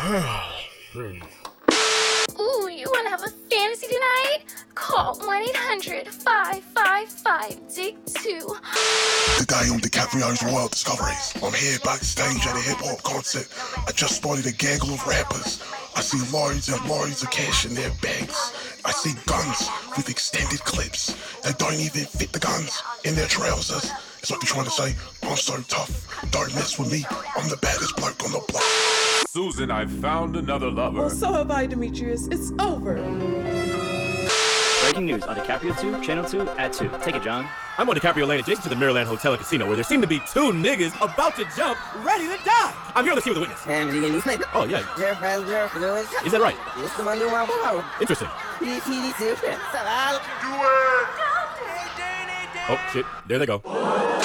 Ooh, you wanna have a fantasy tonight? Call 1-800-555-DIG2. Today on DiCaprio's Royal Discoveries, I'm here backstage at a hip-hop concert. I just spotted a gaggle of rappers. I see loads and loads of cash in their bags. I see guns with extended clips. They don't even fit the guns in their trousers. It's like they're trying to say, I'm so tough, don't mess with me, I'm the baddest bloke on the block. Susan, I found another lover. Well, so have I, Demetrius. It's over. Breaking news on DiCaprio 2, Channel 2, at 2. Take it, John. I'm on DiCaprio Lane adjacent to the Mirrorland Hotel and Casino where there seem to be two niggas about to jump, ready to die. I'm here on the scene with a witness. Oh, yeah. Is that right? Interesting. Oh, shit. There they go.